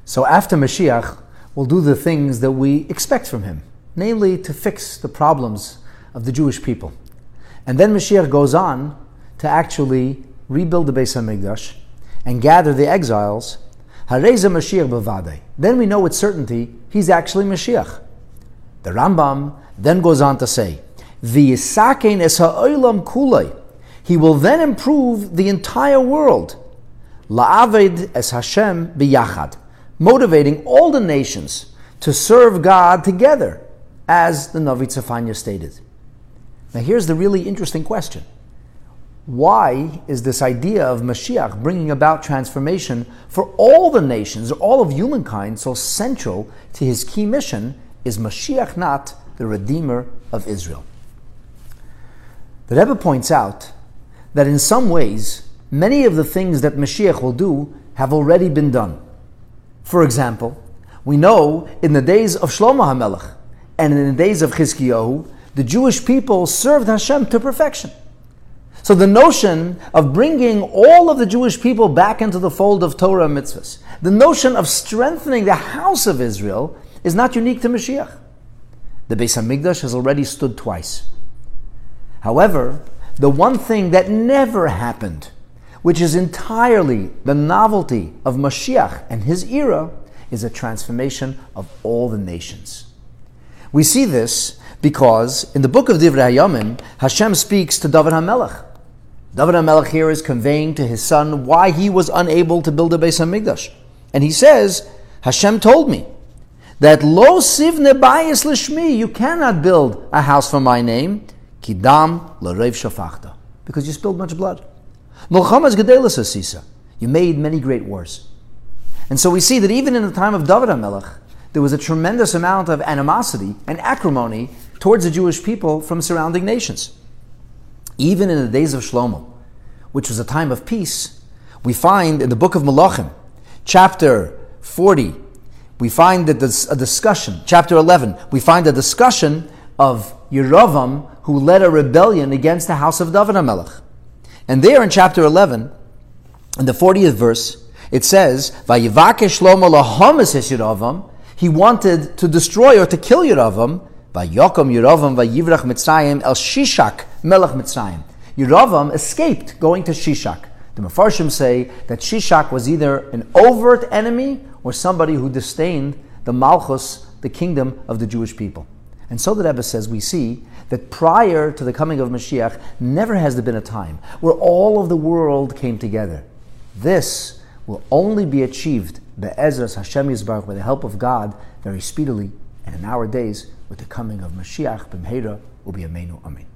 So after Mashiach, we'll do the things that we expect from him, namely to fix the problems of the Jewish people. And then Mashiach goes on to actually rebuild the Beis HaMikdash and gather the exiles. Hareza Mashiach b'vadei. Then we know with certainty he's actually Mashiach. The Rambam then goes on to say, V'yisakein es ha'olam kulei. He will then improve the entire world. La'aved es Hashem b'yachad. Motivating all the nations to serve God together, as the Navi Tzefanya stated. Now here's the really interesting question. Why is this idea of Mashiach bringing about transformation for all the nations, or all of humankind, so central to his key mission? Is Mashiach not the Redeemer of Israel? The Rebbe points out that in some ways, many of the things that Mashiach will do have already been done. For example, we know in the days of Shlomo HaMelech and in the days of Chizkiyahu, the Jewish people served Hashem to perfection. So the notion of bringing all of the Jewish people back into the fold of Torah and mitzvahs, the notion of strengthening the house of Israel, is not unique to Mashiach. The Beis HaMikdash has already stood twice. However, the one thing that never happened, which is entirely the novelty of Mashiach and his era, is a transformation of all the nations. We see this because in the book of Divrei HaYamim, Hashem speaks to David HaMelech. David HaMelech here is conveying to his son why he was unable to build a Beis HaMikdash. And he says, Hashem told me that lo sivne bayis lishmi, you cannot build a house for my name, kidam l'reiv shafachta, because you spilled much blood. Milchamas gedelas asisa, you made many great wars. And so we see that even in the time of David HaMelech, there was a tremendous amount of animosity and acrimony towards the Jewish people from surrounding nations. Even in the days of Shlomo, which was a time of peace, we find in the book of Melachim, chapter 40, we find that there's a discussion, chapter 11, we find a discussion of Yeravam, who led a rebellion against the house of David HaMelech. And there in chapter 11, in the 40th verse, it says, Vayivakesh Shlomo lahamis es Yeravam, he wanted to destroy or to kill Yeravam, Vayokom Yeravam vayivrach Mitzrayim el Shishak melech Mitzrayim. Yeravam escaped going to Shishak. The Mefarshim say that Shishak was either an overt enemy or somebody who disdained the Malchus, the kingdom of the Jewish people. And so the Rebbe says we see that prior to the coming of Mashiach, never has there been a time where all of the world came together. This will only be achieved be'ezras Hashem Yisbarach, with the help of God, very speedily, and in our days, with the coming of Mashiach b'mheira u'biyameinu. Amen.